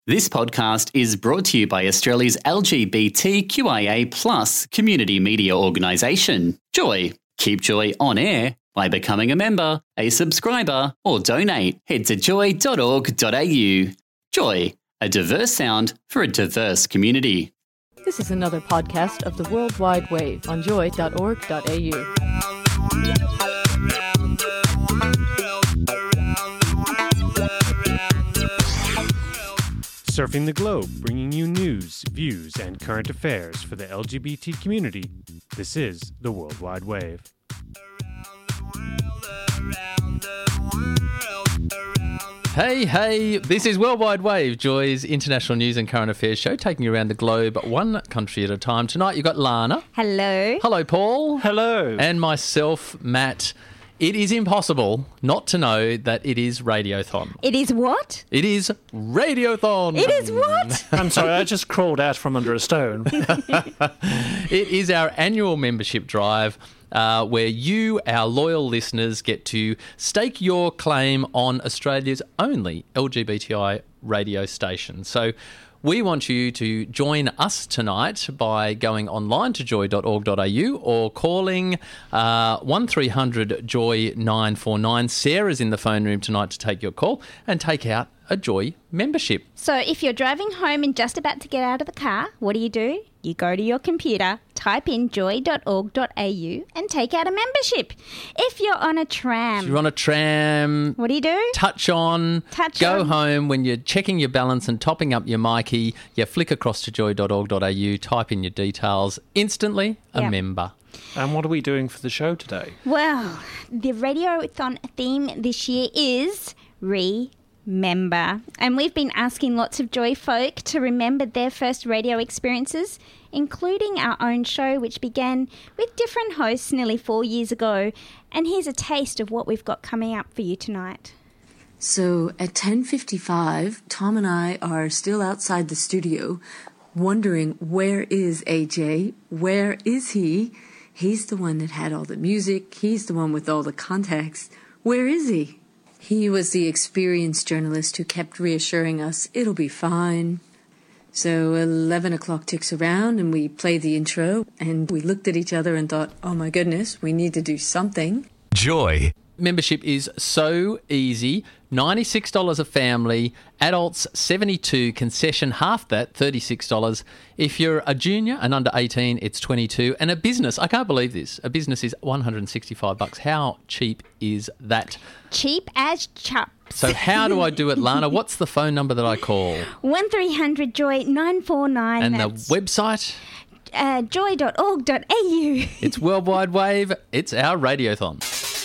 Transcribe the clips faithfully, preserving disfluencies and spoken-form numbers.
This podcast is brought to you by Australia's L G B T Q I A plus community media organisation, Joy. Keep Joy on air by becoming a member, a subscriber, or donate. Head to joy dot org dot a u. Joy, a diverse sound for a diverse community. This is another podcast of the World Wide Wave on joy dot org dot a u. Surfing the globe, bringing you news, views, and current affairs for the L G B T community. This is the World Wide Wave. Hey, hey, this is World Wide Wave, Joy's international news and current affairs show, taking you around the globe, one country at a time. Tonight you've got Lana. Hello. Hello, Paul. Hello. And myself, Matt. It is impossible not to know that it is Radiothon. It is what? It is Radiothon. It is what? I'm sorry, I just crawled out from under a stone. It is our annual membership drive uh, where you, our loyal listeners, get to stake your claim on Australia's only L G B T I radio station. So we want you to join us tonight by going online to joy dot org dot a u or calling uh, one three hundred joy nine four nine. Sarah's in the phone room tonight to take your call and take out a Joy membership. So if you're driving home and just about to get out of the car, what do you do? You go to your computer, type in joy dot org dot a u and take out a membership. If you're on a tram... If you're on a tram... What do you do? Touch on. Touch go on. home. When you're checking your balance and topping up your Mikey, you flick across to joy dot org dot a u, type in your details. Instantly, a Yep. member. And what are we doing for the show today? Well, the Radiothon theme this year is Remember. And we've been asking lots of Joy folk to remember their first radio experiences, including our own show, which began with different hosts nearly four years ago. And here's a taste of what we've got coming up for you tonight. So at ten fifty-five, Tom and I are still outside the studio wondering, where is A J? Where is he? He's the one that had all the music. He's the one with all the contacts. Where is he? He was the experienced journalist who kept reassuring us, it'll be fine. So eleven o'clock ticks around and we play the intro and we looked at each other and thought, oh my goodness, we need to do something. Joy. Membership is so easy. ninety-six dollars a family, adults seventy-two dollars, concession half that, thirty-six dollars. If you're a junior and under eighteen, it's twenty-two dollars. And a business, I can't believe this, a business is one hundred sixty-five bucks. How cheap is that? Cheap as chops. So how do I do it, Lana? What's the phone number that I call? one three hundred joy nine four nine. And the That's, website? uh, joy dot org dot a u. It's World Wide Wave. It's our Radiothon.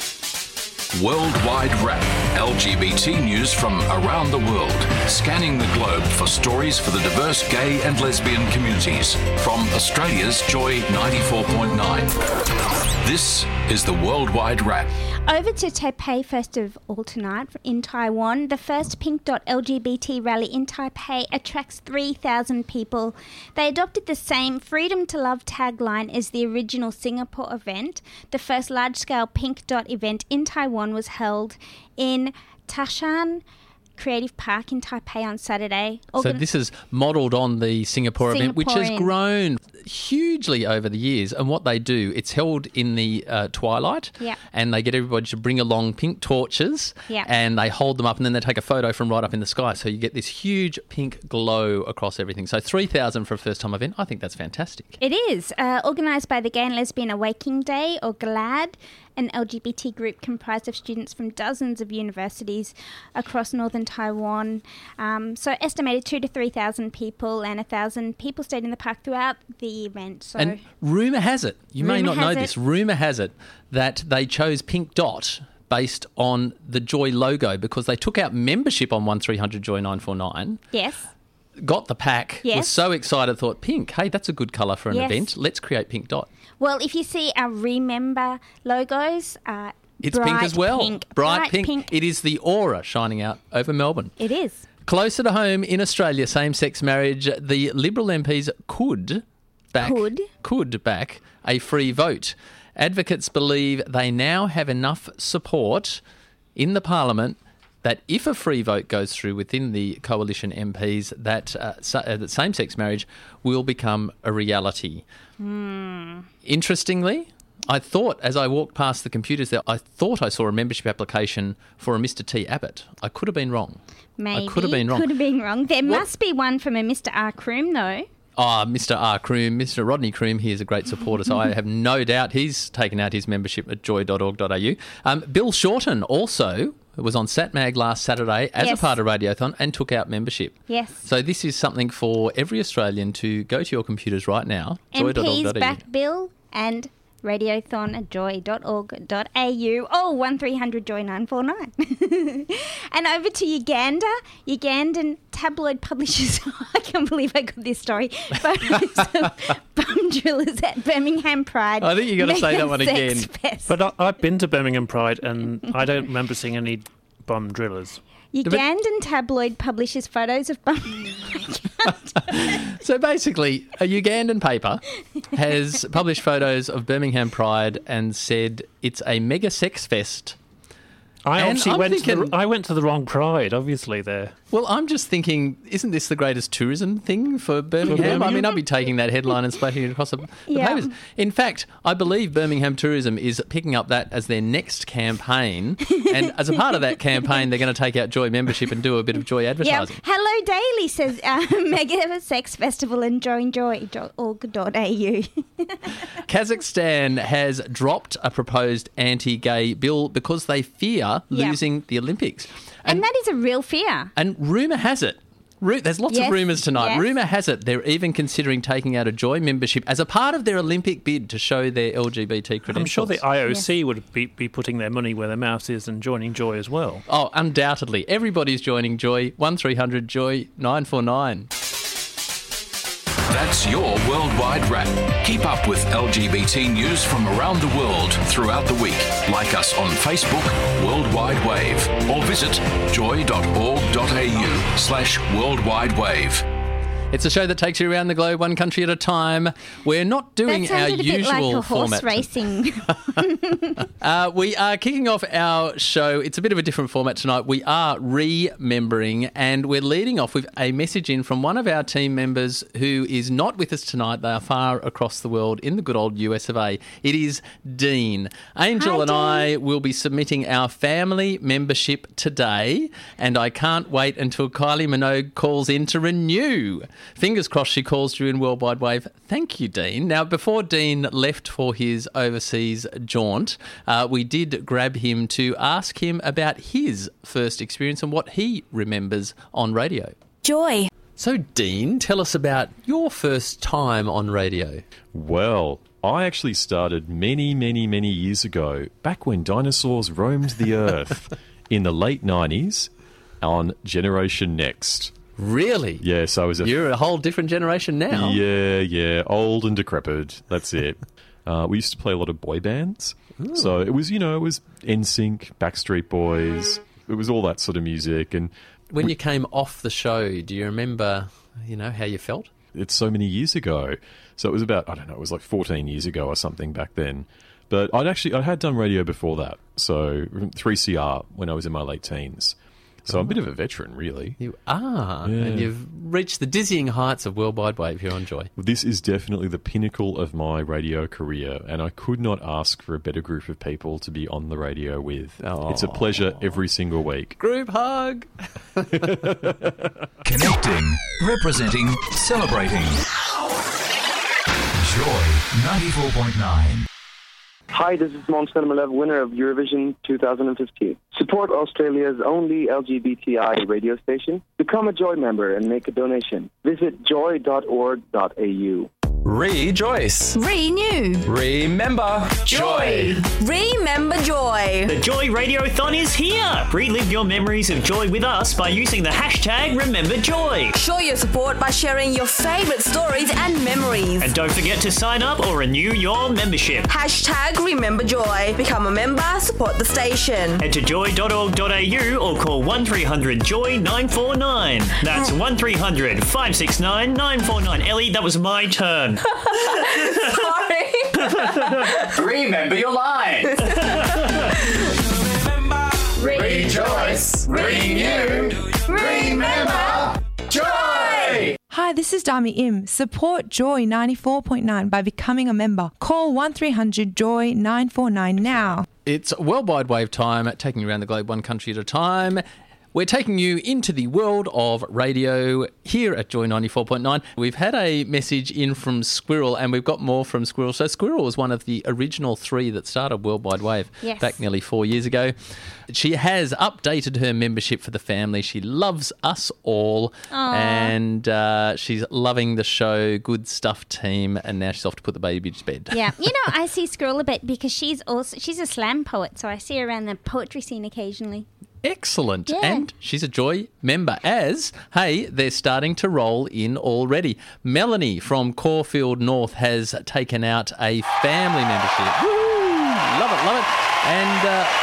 Worldwide Wrap. L G B T news from around the world. Scanning the globe for stories for the diverse gay and lesbian communities. From Australia's Joy ninety-four point nine. This is the Worldwide Wrap. Over to Taipei first of all tonight in Taiwan. The first Pink Dot L G B T rally in Taipei attracts three thousand people. They adopted the same Freedom to Love tagline as the original Singapore event. The first large-scale Pink Dot event in Taiwan was held in Tashan Creative Park in Taipei on Saturday. So Organ- this is modelled on the Singapore event, which has Singaporean. grown hugely over the years. And what they do, it's held in the uh, twilight, Yeah. and they get everybody to bring along pink torches, Yeah. and they hold them up, and then they take a photo from right up in the sky. So you get this huge pink glow across everything. So three thousand for a first-time event, I think that's fantastic. It is, uh, organised by the Gay and Lesbian Awakening Day, or GLAD, an L G B T group comprised of students from dozens of universities across northern Taiwan. Um, so estimated two to three thousand people, and a thousand people stayed in the park throughout the event. So And rumour has it, you may Rumour not know has this, it- rumour has it that they chose Pink Dot based on the Joy logo because they took out membership on one three hundred joy nine four nine. yes, Got the pack, was Yes. so excited, thought, pink, hey, that's a good colour for an Yes. event. Let's create Pink Dot. well, if you see our Remember logos, uh, It's bright pink as well. pink, bright pink. It is the aura shining out over Melbourne. It is. Closer to home in Australia, same-sex marriage, the Liberal M Ps could back, Could. could back a free vote. Advocates believe they now have enough support in the Parliament that if a free vote goes through within the coalition M Ps, that, uh, sa- uh, that same-sex marriage will become a reality. Mm. Interestingly, I thought, as I walked past the computers there, I thought I saw a membership application for a Mister T. Abbott. I could have been wrong. Maybe. I could have been wrong. Could have been wrong. There What? must be one from a Mister R. Croom, though. Ah, Mister R. Croom, Mister Rodney Croom, he is a great supporter, so I have no doubt he's taken out his membership at joy dot org dot a u. Um, Bill Shorten also was on SatMag last Saturday as Yes. a part of Radiothon and took out membership. Yes. So this is something for every Australian to go to your computers right now, joy dot org M Ps dot a u. back Bill and radiothon at joy dot org dot a u. Oh, one three hundred joy nine four nine. And over to Uganda. Ugandan tabloid publishers, I can't believe I got this story, photos of bum drillers at Birmingham Pride. I think you got to say that one Mega again. Sex Fest. But I, I've been to Birmingham Pride and I don't remember seeing any bum drillers. Ugandan tabloid publishes photos of bum. So basically, a Ugandan paper has published photos of Birmingham Pride and said it's a mega sex fest. I And obviously I'm went to thinking- the, I went to the wrong Pride, obviously, there. Well, I'm just thinking, isn't this the greatest tourism thing for Birmingham? I mean, I'd be taking that headline and splashing it across the, the Yeah. papers. In fact, I believe Birmingham Tourism is picking up that as their next campaign. And as a part of that campaign, they're going to take out Joy membership and do a bit of Joy Yeah. advertising. Hello Daily says uh, Mega Sex Festival and join joy dot org dot a u. Kazakhstan has dropped a proposed anti-gay bill because they fear Yeah. losing the Olympics. And that is a real fear. And rumour has it, ru- there's lots Yes, of rumours tonight. yes. Rumour has it they're even considering taking out a Joy membership as a part of their Olympic bid to show their L G B T credentials. I'm sure the I O C would be, be putting their money where their mouth is and joining Joy as well. Oh, undoubtedly. Everybody's joining Joy. one three hundred joy nine four nine. That's your Worldwide Wrap. Keep up with L G B T news from around the world throughout the week. Like us on Facebook, Worldwide Wave, or visit joy dot org dot a u slash Worldwide Wave. It's a show that takes you around the globe, one country at a time. We're not doing That our sounded a bit usual like a horse format. racing. Uh, we are kicking off our show. It's a bit of a different format tonight. We are remembering, and we're leading off with a message in from one of our team members who is not with us tonight. They are far across the world in the good old U S of A. It is Dean. Angel Hi, and I will be submitting our family membership today, and I can't wait until Kylie Minogue calls in to renew. Fingers crossed she calls through in Worldwide Wave. Thank you, Dean. Now, before Dean left for his overseas jaunt, uh, we did grab him to ask him about his first experience and what he remembers on radio. Joy. So, Dean, tell us about your first time on radio. Well, I actually started many, many, many years ago, back when dinosaurs roamed the earth in the late nineties on Generation Next. Really? Yes, I was a... You're a whole different generation now. Yeah, yeah, old and decrepit. That's it. Uh, we used to play a lot of boy bands. Ooh. So it was, you know, it was N Sync, Backstreet Boys. It was all that sort of music. And when you came off the show, do you remember, you know, how you felt? It's so many years ago. So it was about, I don't know, it was like fourteen years ago or something back then. But I'd actually, I had done radio before that. So three C R when I was in my late teens. So I'm a bit of a veteran, really. You are. Yeah. And you've reached the dizzying heights of Worldwide Wave here on Joy. This is definitely the pinnacle of my radio career, and I could not ask for a better group of people to be on the radio with. Oh. It's a pleasure every single week. Group hug. Connecting, representing, celebrating. Joy ninety-four point nine. Hi, this is Måns Zelmerlöw, winner of Eurovision two thousand fifteen. Support Australia's only L G B T I radio station. Become a Joy member and make a donation. Visit joy dot org dot a u. Rejoice. Renew. Remember Joy. Remember Joy. The Joy Radiothon is here. Relive your memories of joy with us by using the hashtag RememberJoy. Show your support by sharing your favourite stories and memories. And don't forget to sign up or renew your membership. Hashtag Remember Joy. Become a member, support the station. Head to joy dot org dot a u or call one three hundred joy nine four nine. That's one three hundred five six nine nine four nine. Ellie, that was my turn. Sorry. Remember your lines. Remember. Rejoice. bringing you Remember Joy! Hi, this is Dami Im. Support Joy ninety-four point nine by becoming a member. Call one three hundred joy nine four nine now. It's Worldwide Wave time, taking you around the globe one country at a time. We're taking you into the world of radio here at Joy ninety-four point nine. We've had a message in from Squirrel, and we've got more from Squirrel. So Squirrel was one of the original three that started Worldwide Wave Yes. back nearly four years ago. She has updated her membership for the family. She loves us all, Aw. and uh, she's loving the show. Good stuff, team. And now she's off to put the baby to bed. Yeah, you know, I see Squirrel a bit because she's also she's a slam poet, so I see her around the poetry scene occasionally. Excellent. Yeah. And she's a Joy member as, hey, they're starting to roll in already. Melanie from Caulfield North has taken out a family membership. Woo! Love it, love it. And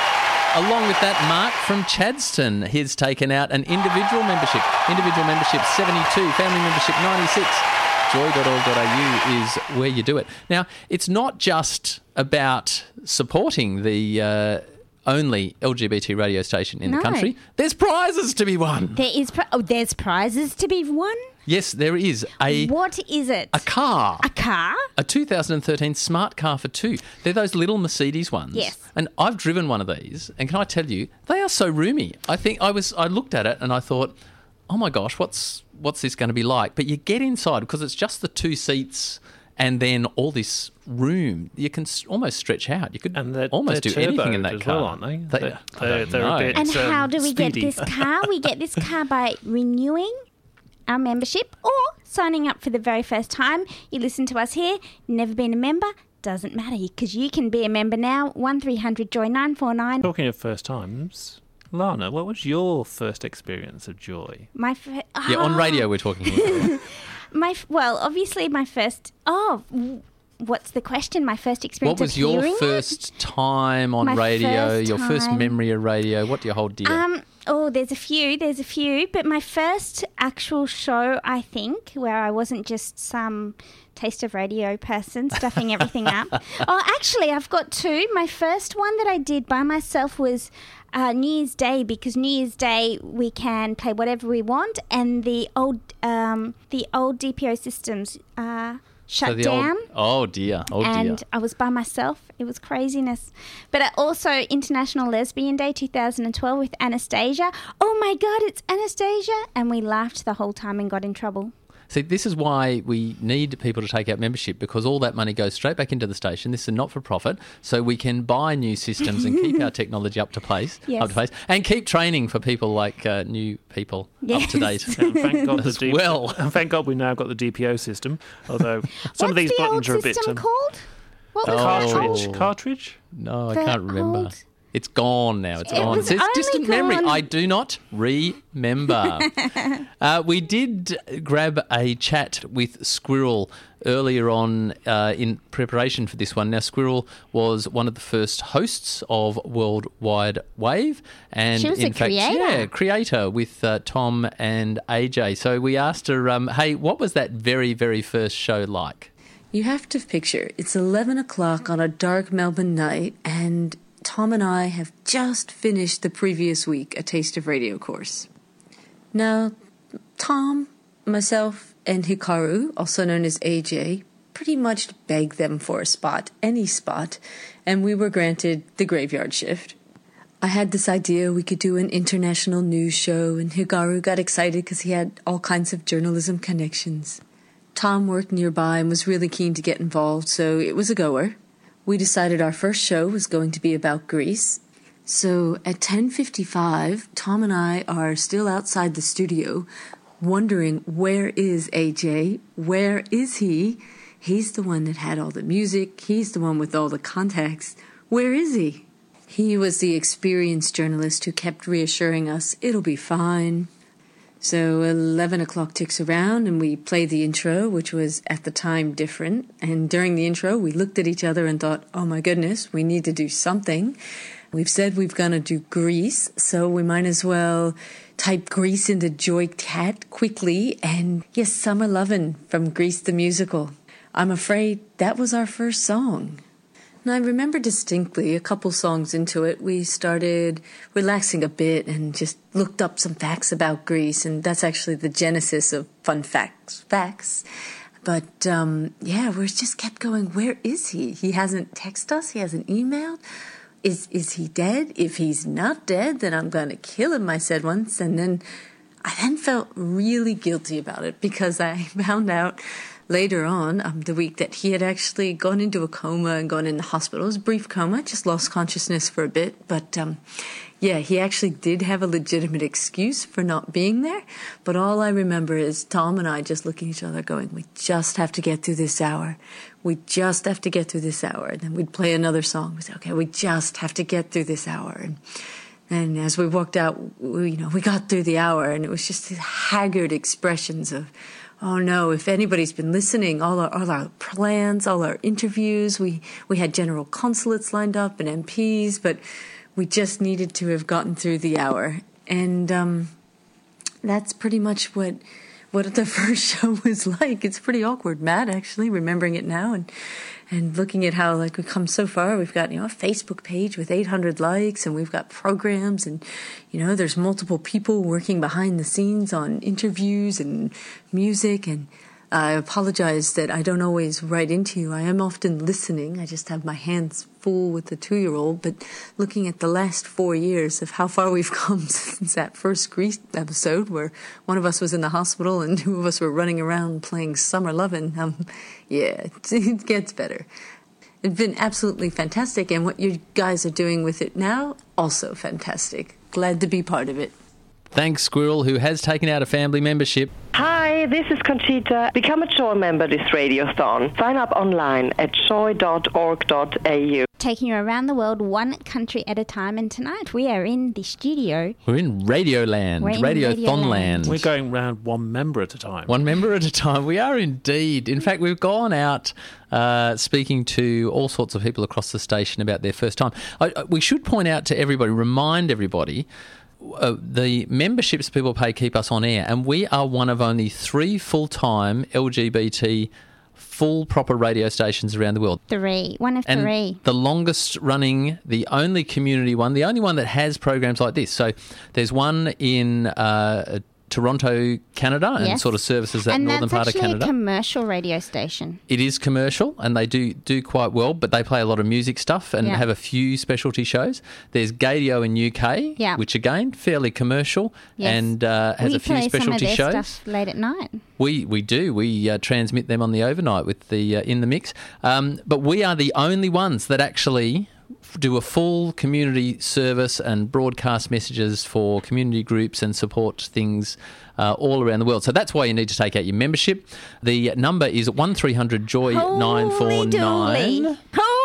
uh, along with that, Mark from Chadston has taken out an individual membership. Individual membership seventy-two, family membership ninety-six. joy dot org dot a u is where you do it. Now, it's not just about supporting the uh, only L G B T radio station in No. the country. There's prizes to be won. There is pri- oh, there's prizes to be won. Yes, there is a What is it? a car. A car? A two thousand thirteen smart car for two. They're those little Mercedes ones. Yes. And I've driven one of these, and can I tell you, they are so roomy. I think I was I looked at it and I thought, oh my gosh, what's what's this going to be like? But you get inside because it's just the two seats and then all this room. You can s- almost stretch out. You could And they're, almost they're do anything in turboed that as car. well, aren't they? They, They're- I they're- don't they're a know. bit- And It's, um, how do we speedy. get this car? We get this car by renewing our membership or signing up for the very first time. You listen to us here, never been a member, doesn't matter because you can be a member now. one three hundred joy nine four nine. Talking of first times, Lana, what was your first experience of Joy? My fir- Yeah, on Ah. radio we're talking here. My f- well, obviously my first. Oh, w- what's the question? My first experience. What was of your hearing first time on My radio, first your first time. memory of radio? What do you hold dear? Um. Oh, there's a few. There's a few. But my first actual show, I think, where I wasn't just some taste of radio person stuffing everything up. Oh, actually, I've got two. My first one that I did by myself was uh, New Year's Day, because New Year's Day we can play whatever we want, and the old um, the old D P O systems uh, shut So the down. Old, oh dear, oh and dear. I was by myself. It was craziness. But I also International Lesbian Day two thousand twelve with Anastasia. Oh my God, it's Anastasia. And we laughed the whole time and got in trouble. See, this is why we need people to take out membership, because all that money goes straight back into the station. This is a not-for-profit, so we can buy new systems and keep our technology up to place, Yes. up to pace, and keep training for people like uh, new people Yes. up to date. And thank God the as D- well. And thank God we've now got the D P O system. Although some of What's these the buttons old are a bit system um, called? What was Oh. it cartridge. called? Cartridge. No, I The can't remember. old- It's gone now. It's It gone. was It says only distant memory. gone- I do not remember. uh, we did grab a chat with Squirrel earlier on uh, in preparation for this one. Now, Squirrel was one of the first hosts of Worldwide Wave, and She was in a fact, creator. yeah, creator with uh, Tom and A J. So we asked her, um, "Hey, what was that very, very first show like?" You have to picture it's eleven o'clock on a dark Melbourne night, and Tom and I have just finished the previous week a Taste of Radio course. Now, Tom, myself, and Hikaru, also known as A J, pretty much begged them for a spot, any spot, and we were granted the graveyard shift. I had this idea we could do an international news show, and Hikaru got excited because he had all kinds of journalism connections. Tom worked nearby and was really keen to get involved, so it was a goer. We decided our first show was going to be about Greece. So at ten fifty-five, Tom and I are still outside the studio, wondering where is A J? Where is he? He's the one that had all the music. He's the one with all the contacts. Where is he? He was the experienced journalist who kept reassuring us, it'll be fine. So eleven o'clock ticks around and we play the intro, which was at the time different. And during the intro, we looked at each other and thought, oh my goodness, we need to do something. We've said we've going to do Grease, so we might as well type Grease into Joy Cat quickly. And yes, Summer Lovin' from Grease the Musical. I'm afraid that was our first song. And I remember distinctly a couple songs into it, we started relaxing a bit and just looked up some facts about Greece. And that's actually the genesis of Fun Facts. Facts. But, um, yeah, we just kept going, where is he? He hasn't texted us. He hasn't emailed. Is is he dead? If he's not dead, then I'm going to kill him, I said once. And then I then felt really guilty about it because I found out later on um, the week that he had actually gone into a coma and gone in the hospital. It was a brief coma, just lost consciousness for a bit. But, um, yeah, he actually did have a legitimate excuse for not being there. But all I remember is Tom and I just looking at each other going, we just have to get through this hour. We just have to get through this hour. And then we'd play another song. We'd say, okay, we just have to get through this hour. And, and as we walked out, we, you know, we got through the hour, and it was just these haggard expressions of, oh no, if anybody's been listening, all our, all our plans, all our interviews, we, we had general consulates lined up and M Ps, but we just needed to have gotten through the hour. And um, that's pretty much what what the first show was like. It's pretty awkward, Matt, actually, remembering it now and and looking at how, like, we've come so far. We've got, you know, a Facebook page with eight hundred likes, and we've got programs, and, you know, there's multiple people working behind the scenes on interviews and music. And I apologize that I don't always write into you. I am often listening. I just have my hands full with the two-year-old. But looking at the last four years of how far we've come since that first Grease episode where one of us was in the hospital and two of us were running around playing Summer Lovin', um, yeah, it gets better. It's been absolutely fantastic. And what you guys are doing with it now, also fantastic. Glad to be part of it. Thanks, Squirrel, who has taken out a family membership. Hi, this is Conchita. Become a Joy member this Radiothon. Sign up online at joy dot org dot a u. Taking you around the world one country at a time, and tonight we are in the studio. We're in Radioland, We're in Radiothon land. We're going round one member at a time. One member at a time. We are indeed. In fact, we've gone out uh, speaking to all sorts of people across the station about their first time. I, I, we should point out to everybody, remind everybody, Uh, the memberships people pay keep us on air, and we are one of only three full-time L G B T full proper radio stations around the world. Three. One of and three. The longest running, the only community one, the only one that has programs like this. So there's one in uh, Toronto, Canada, and Yes. sort of services that and northern part of that's actually Canada. a commercial radio station. It is commercial, and they do do quite well, but they play a lot of music stuff and Yeah. have a few specialty shows. There's Gadio in U K, Yeah. which again, fairly commercial, Yes. and uh, has we a few play specialty some of their shows. stuff late at night. We we do. We uh, transmit them on the overnight with the uh, in the mix. Um, but we are the only ones that actually do a full community service and broadcast messages for community groups and support things uh, all around the world. So that's why you need to take out your membership. The number is one three hundred joy nine four nine.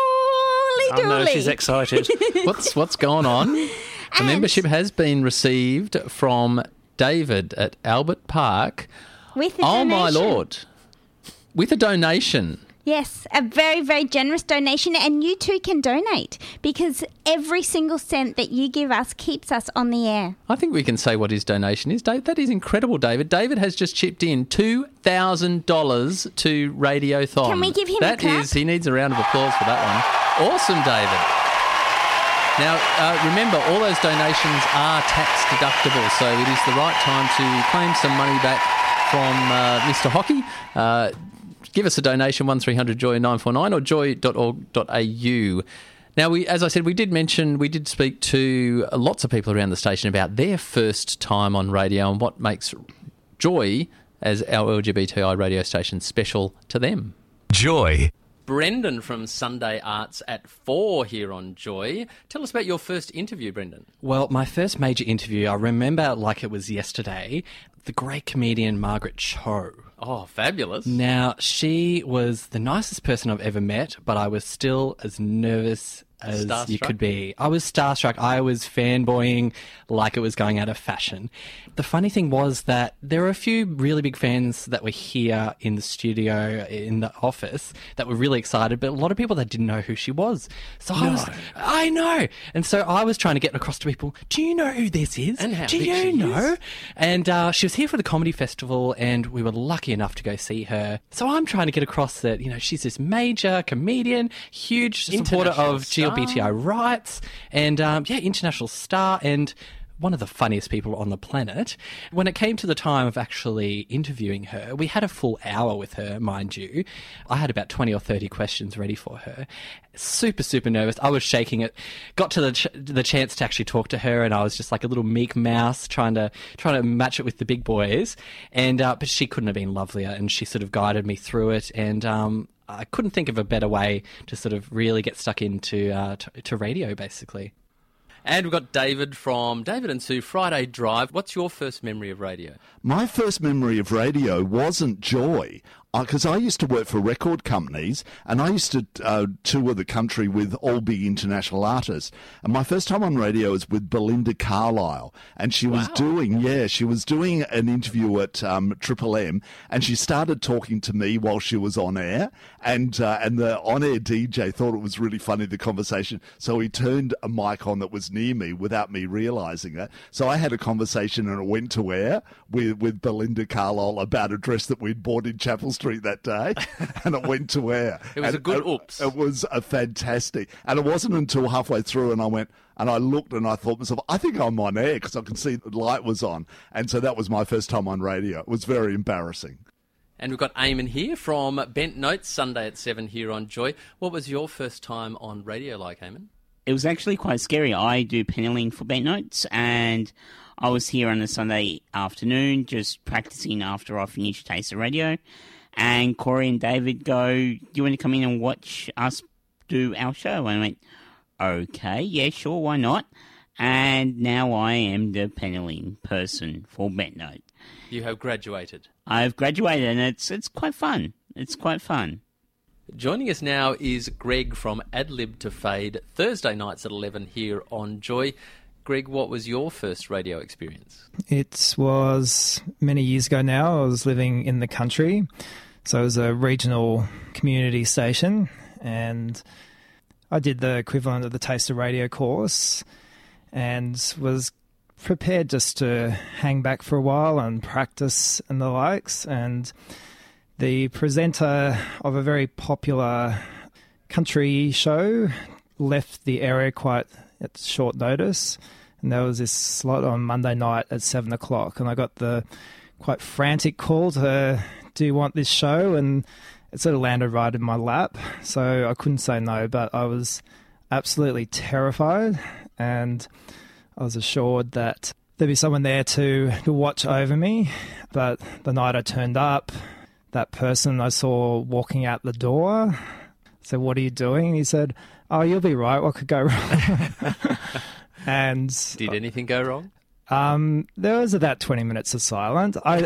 Holy I know dooly. she's excited. What's what's going on? The And- membership has been received from David at Albert Park. With a Oh my donation. Lord! With a donation. Yes, a very, very generous donation, and you too can donate because every single cent that you give us keeps us on the air. I think we can say what his donation is, Dave. That is incredible, David. David has just chipped in two thousand dollars to Radiothon. Can we give him a That clap? is, he needs a round of applause for that one. Awesome, David. Now, uh, remember, all those donations are tax deductible, so it is the right time to claim some money back from uh, Mister Hockey. Uh, give us a donation, one three hundred joy nine four nine or joy dot org dot a u. Now, we, as I said, we did mention, we did speak to lots of people around the station about their first time on radio and what makes Joy, as our L G B T I radio station, special to them. Joy. Brendan from Sunday Arts at four here on Joy. Tell us about your first interview, Brendan. Well, my first major interview, I remember like it was yesterday, the great comedian Margaret Cho. Oh, fabulous. Now, she was the nicest person I've ever met, but I was still as nervous as Starstruck? you could be. I was starstruck. I was fanboying like it was going out of fashion. The funny thing was that there were a few really big fans that were here in the studio, in the office, that were really excited, but a lot of people that didn't know who she was. So I No. was, I know. And so I was trying to get across to people, do you know who this is? And how do big you she know? is? And uh, she was here for the comedy festival, and we were lucky enough to go see her. So I'm trying to get across that, you know, she's this major comedian, huge supporter International of G L B T I star. rights, and um, yeah, international star, and one of the funniest people on the planet. When it came to the time of actually interviewing her, we had a full hour with her, mind you. I had about twenty or thirty questions ready for her. Super, super nervous. I was shaking it. Got to the ch- the chance to actually talk to her, and I was just like a little meek mouse trying to trying to match it with the big boys. And uh, but she couldn't have been lovelier, and she sort of guided me through it. And um, I couldn't think of a better way to sort of really get stuck into uh, to, to radio, basically. And we've got David from David and Sue Friday Drive. What's your first memory of radio? My first memory of radio wasn't Joy, because I used to work for record companies, and I used to uh, tour the country with all big international artists. And my first time on radio was with Belinda Carlisle, and she was Wow. doing, yeah, she was doing an interview at um, Triple M, and she started talking to me while she was on air, and uh, and the on-air D J thought it was really funny, the conversation, so he turned a mic on that was near me without me realising it. So I had a conversation, and it went to air with, with Belinda Carlisle about a dress that we'd bought in Chapel Street that day, and it went to air. It was And a good it, oops. It was a fantastic, and it wasn't until halfway through, and I went, and I looked, and I thought to myself, I think I'm on air, because I could see the light was on, and so that was my first time on radio. It was very embarrassing. And we've got Eamon here from Bent Notes, Sunday at seven here on Joy. What was your first time on radio like, Eamon? It was actually quite scary. I do panelling for Bent Notes, and I was here on a Sunday afternoon just practicing after I finished Taste of Radio. And Corey and David go, do you want to come in and watch us do our show? And I went, okay, yeah, sure, why not? And now I am the panelling person for Bent Note. You have graduated. I've graduated, and it's it's quite fun. It's quite fun. Joining us now is Greg from Adlib to Fade, Thursday nights at eleven here on Joy. Greg, what was your first radio experience? It was many years ago now. I was living in the country, so it was a regional community station, and I did the equivalent of the Taste of Radio course and was prepared just to hang back for a while and practice and the likes. And the presenter of a very popular country show left the area quite at short notice, and there was this slot on Monday night at seven o'clock, and I got the quite frantic call to, do you want this show? And it sort of landed right in my lap, so I couldn't say no, but I was absolutely terrified, and I was assured that there'd be someone there to, to watch over me. But the night I turned up, that person I saw walking out the door, I said, what are you doing? He said, oh, you'll be right, what could go wrong? And Did anything go wrong? Um, there was about twenty minutes of silence. I,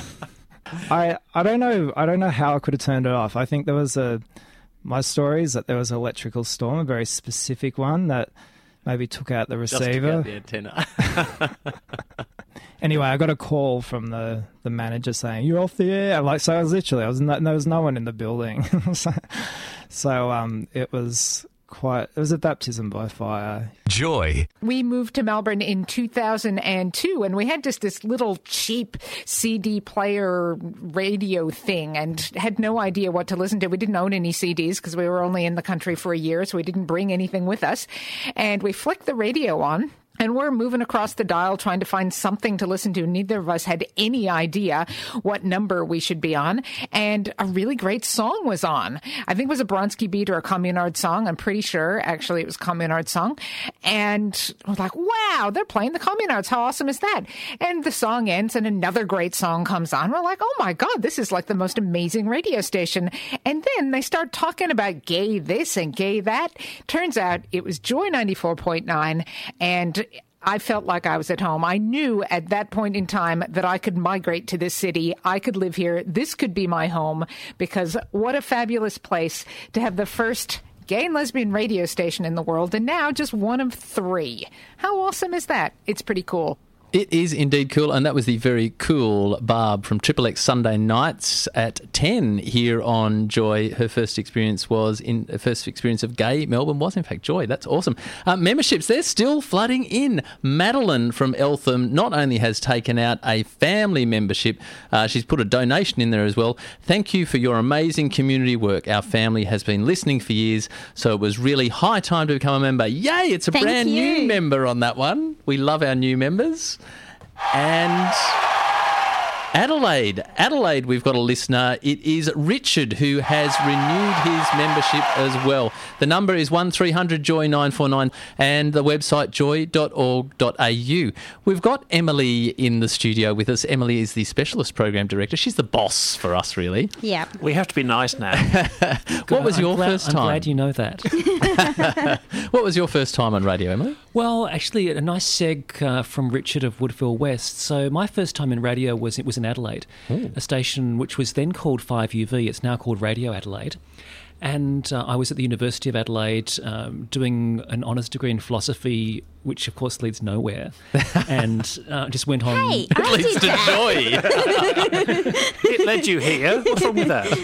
I, I don't know. I don't know how I could have turned it off. I think there was a. My story is that there was an electrical storm, a very specific one that maybe took out the receiver. Just took out the antenna. Anyway, I got a call from the, the manager saying, you're off the air. Like, so I was literally, I was no, there was no one in the building. so, so um, it was quite, it was a baptism by fire. Joy. We moved to Melbourne in two thousand two, and we had just this little cheap C D player radio thing and had no idea what to listen to. We didn't own any C Ds because we were only in the country for a year, so we didn't bring anything with us. And we flicked the radio on. And we're moving across the dial trying to find something to listen to. Neither of us had any idea what number we should be on. And a really great song was on. I think it was a Bronski beat or a Communard song. I'm pretty sure, actually, it was a Communard song. And I was like, wow, they're playing the Communards. How awesome is that? And the song ends and another great song comes on. We're like, oh my God, this is like the most amazing radio station. And then they start talking about gay this and gay that. Turns out it was Joy ninety-four point nine, and I felt like I was at home. I knew at that point in time that I could migrate to this city. I could live here. This could be my home, because what a fabulous place to have the first gay and lesbian radio station in the world, and now just one of three. How awesome is that? It's pretty cool. It is indeed cool, and that was the very cool Barb from Triple X Sunday nights at ten here on Joy. Her first experience was in her first experience of gay Melbourne was in fact Joy. That's awesome. Uh, memberships, they're still flooding in. Madeline from Eltham not only has taken out a family membership, uh, she's put a donation in there as well. Thank you for your amazing community work. Our family has been listening for years, so it was really high time to become a member. Yay, it's a Thank brand you. new member on that one. We love our new members. And Adelaide. Adelaide, we've got a listener. It is Richard who has renewed his membership as well. The number is one three hundred joy nine four nine and the website joy dot org dot a u. We've got Emily in the studio with us. Emily is the Specialist Program Director. She's the boss for us, really. Yeah. We have to be nice now. What was I'm your glad- first I'm time? glad you know that. What was your first time on radio, Emily? Well, actually, a nice seg uh, from Richard of Woodville West. So my first time in radio was it was in Adelaide, Ooh. a station which was then called five U V. It's now called Radio Adelaide. And uh, I was at the University of Adelaide um, doing an honours degree in philosophy, which of course leads nowhere, and uh, just went on. Hey, It I leads did to that. joy. It led you here. What's wrong with that?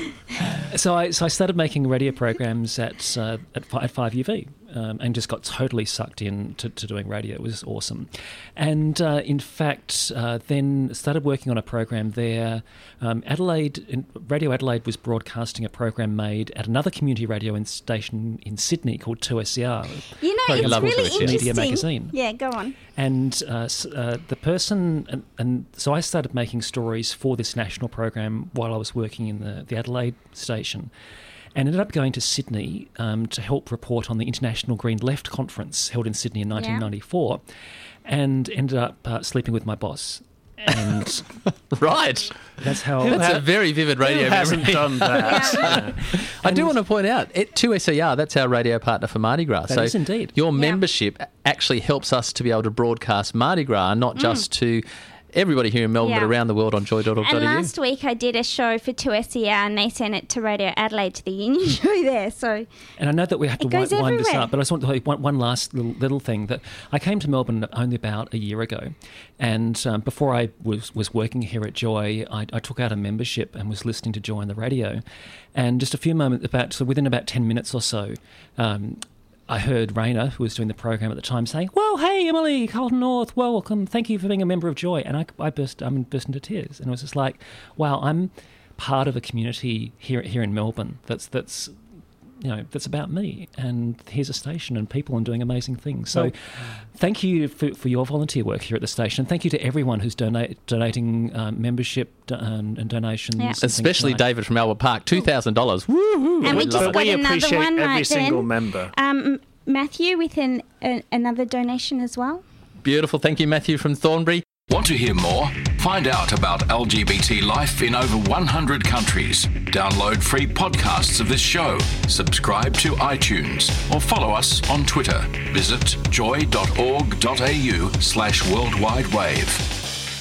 So I so I started making radio programs at uh, at, fi- at five U V. Um, and just got totally sucked in to, to doing radio. It was awesome. And uh, in fact, uh, then started working on a program there. Um, Adelaide, in, Radio Adelaide was broadcasting a program made at another community radio in station in Sydney called two S C R. You know, Program it's level really two S C R. Media interesting. magazine. Yeah, go on. And uh, s- uh, the person, and, and so I started making stories for this national program while I was working in the, the Adelaide station, and ended up going to Sydney um, to help report on the International Green Left Conference held in Sydney in nineteen ninety-four, and ended up uh, sleeping with my boss. And Right. that's how. That's a very vivid radio Who hasn't memory. done that? I do want to point out, at two S E R, that's our radio partner for Mardi Gras. That so is indeed. your Yeah. membership actually helps us to be able to broadcast Mardi Gras, not Mm. just to everybody here in Melbourne, Yeah. but around the world on joy dot org dot And a u. last week I did a show for two S E R and they sent it to Radio Adelaide to the union show there. So And I know that we have to It wind, goes wind this everywhere. up, but I just want to tell you one, one last little, little thing that I came to Melbourne only about a year ago, and um, before I was, was working here at Joy, I, I took out a membership and was listening to Joy on the radio, and just a few moments, about so within about ten minutes or so, um, I heard Raina, who was doing the program at the time, saying, "Well, hey, Emily, Carlton North, welcome. Thank you for being a member of Joy." And I, I burst, I mean, burst into tears, and it was just like, "Wow, I'm part of a community here here in Melbourne. That's that's, you know, that's about me. And here's a station and people and doing amazing things." So, Well- thank you for, for your volunteer work here at the station. Thank you to everyone who's donate, donating um, membership do- um, and donations, Yeah. and things Especially like- David from Albert Park, two thousand dollars. Woo-hoo. And we Love just it. got we another appreciate one every right single then. member. Um, Matthew with an, a, another donation as well. Beautiful. Thank you, Matthew from Thornbury. Want to hear more? Find out about L G B T life in over one hundred countries. Download free podcasts of this show. Subscribe to iTunes or follow us on Twitter. Visit joy dot org dot a u slash worldwide wave.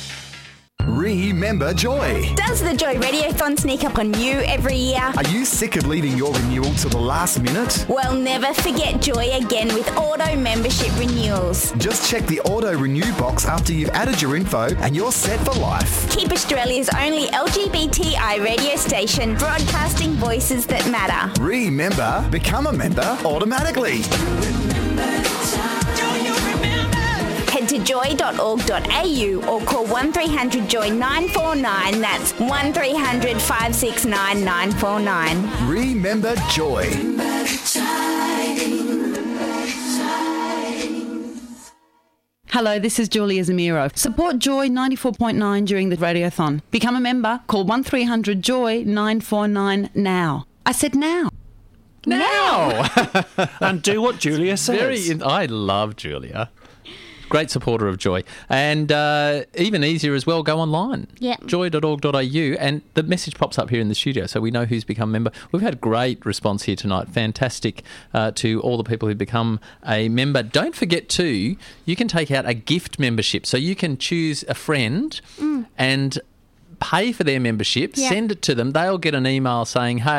Remember Joy. Does the Joy Radiothon sneak up on you every year? Are you sick of leaving your renewal to the last minute? Well, never forget Joy again with auto membership renewals. Just check the auto renew box after you've added your info and you're set for life. Keep Australia's only L G B T I radio station broadcasting voices that matter. Remember, become a member automatically. Head to joy dot org dot a u or call one three hundred joy nine four nine. That's one three hundred five six nine nine four nine. Remember Joy. Hello, this is Julia Zamiro. Support Joy ninety-four point nine during the radiothon. Become a member. Call one three hundred joy nine four nine now. I said now. Now! And do what Julia says. Very. I love Julia. Great supporter of Joy. And uh, even easier as well, go online. Yeah. joy dot org dot a u, and the message pops up here in the studio, so we know who's become a member. We've had great response here tonight. Fantastic uh, to all the people who've become a member. Don't forget too, you can take out a gift membership. So you can choose a friend Mm. and pay for their membership, Yeah. send it to them. They'll get an email saying, hey,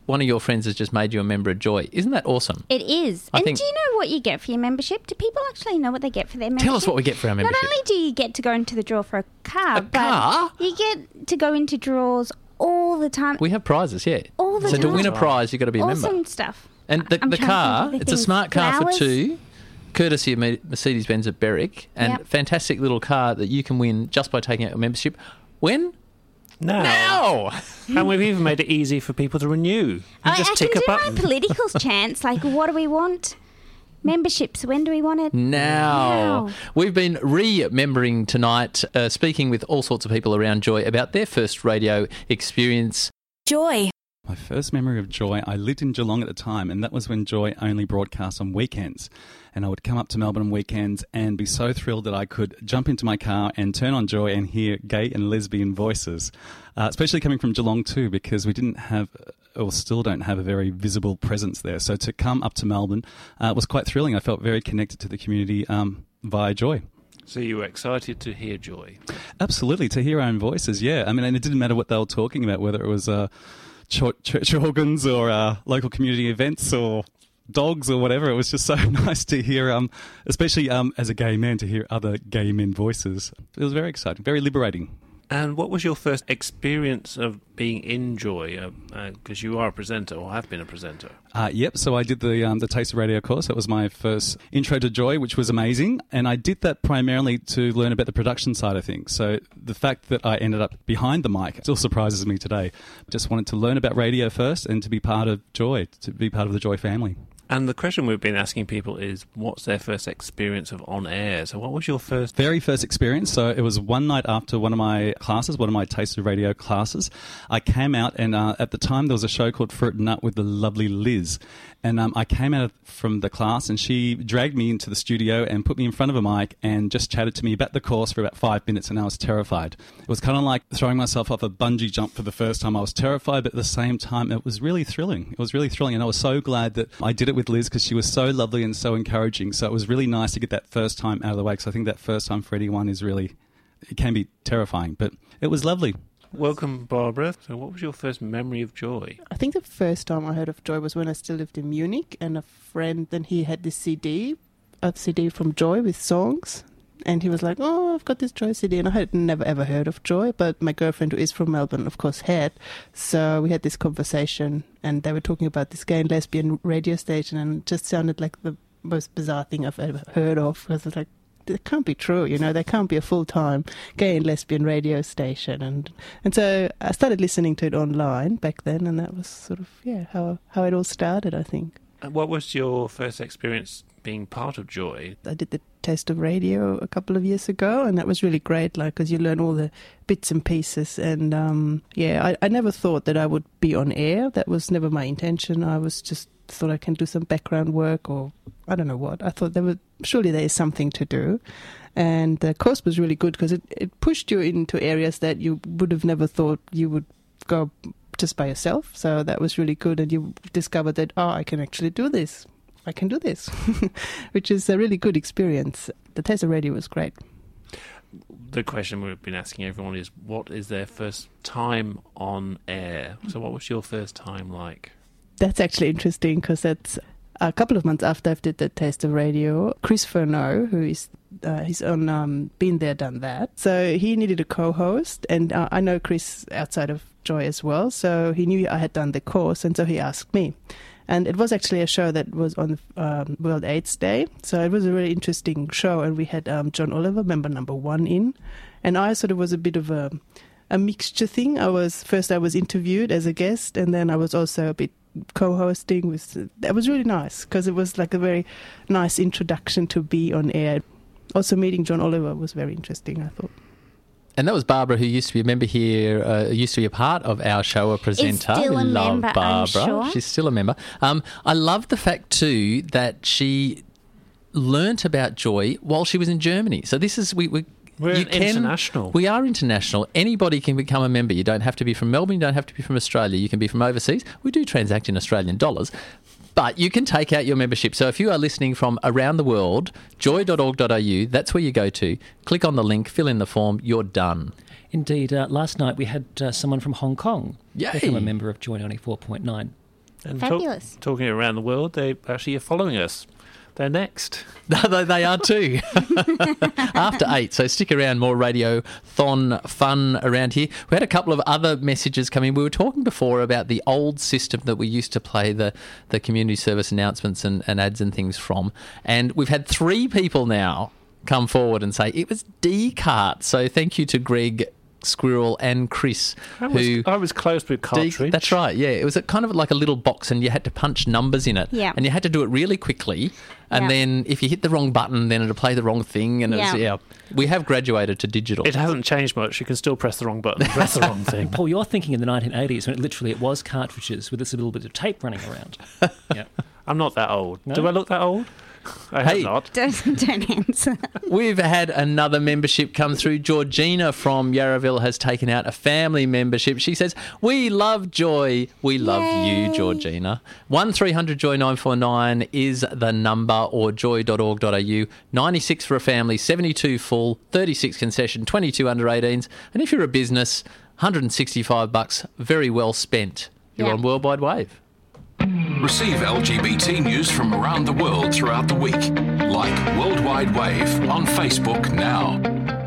one of your friends has just made you a member of Joy. Isn't that awesome? It is. I and think- do you know what you get for your membership? Do people actually know what they get for their membership? Tell us what we get for our membership. Not only do you get to go into the draw for a car, but car? you get to go into draws all the time. We have prizes, yeah. All the so to time. win a prize, you've got to be a awesome member. stuff. And the, I'm the trying to car, think of it's a things. smart car Flowers. for two, courtesy of Me- Mercedes-Benz at Berwick, and Yep. fantastic little car that you can win just by taking out your membership. When? Now. Now! And we've even made it easy for people to renew. You I, just I tick can a do button. my political chance. Like, what do we want? Memberships. When do we want it? Now. Now. We've been re-membering tonight, uh, speaking with all sorts of people around Joy about their first radio experience. Joy. My first memory of Joy, I lived in Geelong at the time, and that was when Joy only broadcast on weekends. And I would come up to Melbourne on weekends and be so thrilled that I could jump into my car and turn on Joy and hear gay and lesbian voices, uh, especially coming from Geelong too, because we didn't have, or still don't have, a very visible presence there. So to come up to Melbourne uh, was quite thrilling. I felt very connected to the community um, via Joy. So you were excited to hear Joy? Absolutely, to hear our own voices, yeah. I mean, and it didn't matter what they were talking about, whether it was uh, ch- church organs or uh, local community events or dogs or whatever. It was just so nice to hear, um, especially um, as a gay man, to hear other gay men voices. It was very exciting, very liberating. And what was your first experience of being in Joy? Because uh, uh, you are a presenter, or have been a presenter. Uh, yep, so I did the um, the Taste of Radio course. That was my first intro to Joy, which was amazing. And I did that primarily to learn about the production side of things. So the fact that I ended up behind the mic still surprises me today. Just wanted to learn about radio first and to be part of Joy, to be part of the Joy family. And the question we've been asking people is, what's their first experience of on air? So what was your first? Very first experience. So it was one night after one of my classes, one of my Taste of Radio classes. I came out and uh, at the time there was a show called Fruit and Nut with the lovely Liz. And um, I came out from the class and she dragged me into the studio and put me in front of a mic and just chatted to me about the course for about five minutes, and I was terrified. It was kind of like throwing myself off a bungee jump for the first time. I was terrified, but at the same time it was really thrilling. It was really thrilling, and I was so glad that I did it with Liz because she was so lovely and so encouraging. So it was really nice to get that first time out of the way, because I think that first time for anyone is really, it can be terrifying, but it was lovely. Welcome, Barbara. So what was your first memory of Joy? I think the first time I heard of Joy was when I still lived in Munich, and a friend, then he had this C D, a C D from Joy with songs, and he was like, oh, I've got this Joy C D, and I had never ever heard of Joy, but my girlfriend, who is from Melbourne, of course had, so we had this conversation, and they were talking about this gay and lesbian radio station, and it just sounded like the most bizarre thing I've ever heard of, because it's like, it can't be true, you know, there can't be a full-time gay and lesbian radio station. And and so I started listening to it online back then, and that was sort of, yeah, how how it all started, I think. And what was your first experience being part of Joy? I did the Taste of Radio a couple of years ago, and that was really great, like, because you learn all the bits and pieces. And, um, yeah, I, I never thought that I would be on air. That was never my intention. I was just thought I can do some background work, or I don't know what. I thought there was, surely there is something to do. And the course was really good because it, it pushed you into areas that you would have never thought you would go just by yourself. So that was really good, and you discovered that, oh, I can actually do this. I can do this, which is a really good experience. The Taste of Radio was great. The question we've been asking everyone is, what is their first time on air? So what was your first time like? That's actually interesting, because that's a couple of months after I did the Taste of Radio. Chris Furneaux, who is uh, he's on um, Been There, Done That. So he needed a co-host, and uh, I know Chris outside of Joy as well. So he knew I had done the course, and so he asked me. And it was actually a show that was on um, World AIDS Day. So it was a really interesting show, and we had um, John Oliver, member number one, in. And I sort of was a bit of a, a mixture thing. I was first I was interviewed as a guest, and then I was also a bit co-hosting. With that was really nice, because it was like a very nice introduction to be on air. Also meeting John Oliver was very interesting, I thought. And that was Barbara, who used to be a member here, uh, used to be a part of our show, a presenter. Is still a we love member, Barbara. I'm sure. She's still a member. Um, I love the fact too that she learnt about Joy while she was in Germany. So this is we. we We're you can, international. We are international. Anybody can become a member. You don't have to be from Melbourne. You don't have to be from Australia. You can be from overseas. We do transact in Australian dollars. But you can take out your membership. So if you are listening from around the world, joy dot org dot a u, that's where you go to. Click on the link, fill in the form, you're done. Indeed. Uh, last night we had uh, someone from Hong Kong Yay. become a member of Joy ninety-four point nine. And talk- Fabulous. talking around the world, they actually are following us. They're next. No, they are too. After eight, so stick around, more radio-thon fun around here. We had a couple of other messages come in. We were talking before about the old system that we used to play the, the community service announcements and, and ads and things from, and we've had three people now come forward and say it was D-Cart. So thank you to Greg, Squirrel and Chris. I was, who I was close with cartridge. D- that's right, yeah. It was a, kind of like a little box and you had to punch numbers in it. Yeah. And you had to do it really quickly. And Yeah. then if you hit the wrong button, then it'll play the wrong thing. And it's, Yeah. yeah. We have graduated to digital. It hasn't changed much. You can still press the wrong button and press the wrong thing. Paul, you're thinking in the nineteen eighties when it literally it was cartridges with this little bit of tape running around. Yeah. I'm not that old. No? Do I look that old? I Hey. have not. Don't, don't answer. We've had another membership come through. Georgina from Yarraville has taken out a family membership. She says, we love Joy. We love Yay. you, Georgina. one three hundred joy nine four nine is the number, or joy dot org dot a u. ninety-six for a family, seventy-two full, thirty-six concession, twenty-two under eighteens. And if you're a business, one hundred sixty-five bucks, very well spent. You're Yeah. on Worldwide Wave. Receive L G B T news from around the world throughout the week. Like Worldwide Wave on Facebook now.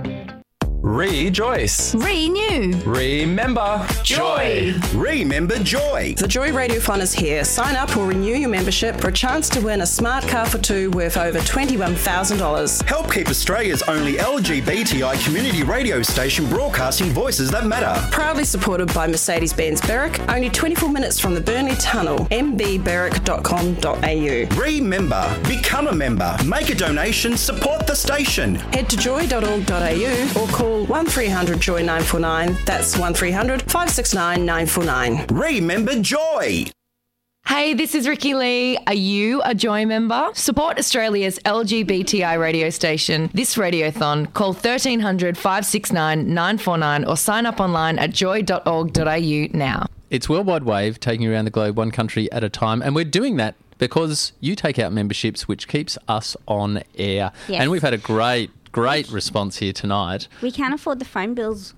Rejoice. Renew. Remember Joy. Remember Joy. The Joy Radiothon is here. Sign up or renew your membership for a chance to win a smart car for two worth over twenty-one thousand dollars. Help keep Australia's only L G B T I community radio station broadcasting voices that matter. Proudly supported by Mercedes-Benz Berwick, only twenty-four minutes from the Burnley Tunnel, m b berwick dot com dot a u. Remember, become a member, make a donation, support the station. Head to joy dot org dot a u or call one three hundred joy nine four nine. That's one three hundred five six nine nine four nine. Remember Joy. Hey, this is Ricky Lee. Are you a Joy member? Support Australia's L G B T I radio station this radiothon. Call thirteen hundred five six nine nine four nine or sign up online at joy dot org dot a u now. It's Worldwide Wave, taking you around the globe one country at a time, and we're doing that because you take out memberships, which keeps us on air. Yes. And we've had a great, great response here tonight. We can't afford the phone bills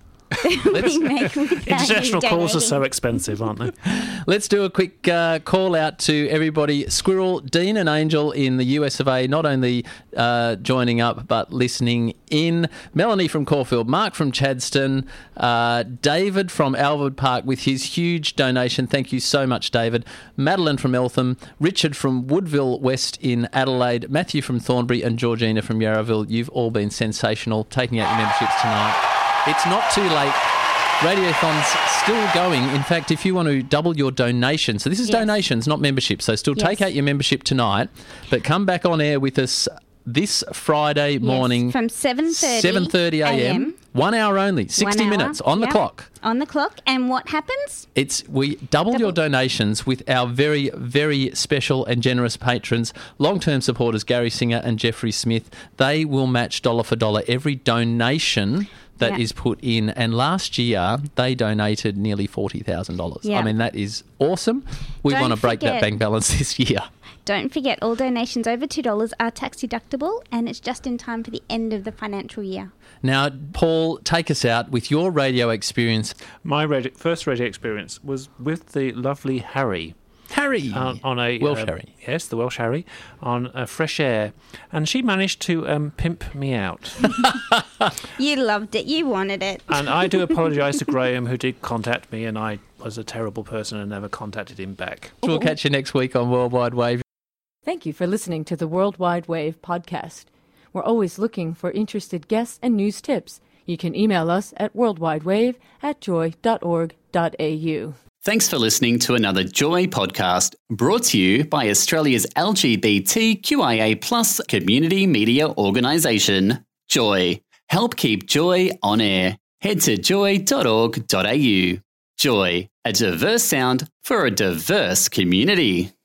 we make without International you calls are donating. so expensive, aren't they? Let's do a quick uh, call out to everybody. Squirrel, Dean and Angel in the U S of A, not only uh, joining up but listening in. Melanie from Caulfield, Mark from Chadston, uh, David from Alvord Park with his huge donation. Thank you so much, David. Madeline from Eltham, Richard from Woodville West in Adelaide, Matthew from Thornbury and Georgina from Yarraville. You've all been sensational taking out your memberships tonight. It's not too late. Radiothon's still going. In fact, if you want to double your donation, so this is Yes. donations, not membership, so still take Yes. out your membership tonight, but come back on air with us this Friday morning. Yes, from seven thirty seven thirty a.m. One hour only, sixty One hour, minutes on the yeah. clock. On the clock. And what happens? It's we double, your donations with our very, very special and generous patrons, long-term supporters Gary Singer and Jeffrey Smith. They will match dollar for dollar every donation that is Yeah. put in. And last year, they donated nearly forty thousand dollars. Yeah. I mean, that is awesome. We Don't want to break that forget- bank balance this year. Don't forget, all donations over two dollars are tax deductible, and it's just in time for the end of the financial year. Now, Paul, take us out with your radio experience. My radio, first radio experience was with the lovely Harry. Harry! Uh, on a Welsh um, Harry. Yes, the Welsh Harry, on a Fresh Air. And she managed to um, pimp me out. You loved it. You wanted it. And I do apologise to Graham, who did contact me, and I was a terrible person and never contacted him back. We'll catch you next week on Worldwide Wave. Thank you for listening to the Worldwide Wave podcast. We're always looking for interested guests and news tips. You can email us at worldwidewave at joy dot org dot a u. Thanks for listening to another Joy podcast brought to you by Australia's L G B T Q I A plus community media organisation, Joy. Help keep Joy on air. Head to joy dot org dot a u. Joy, a diverse sound for a diverse community.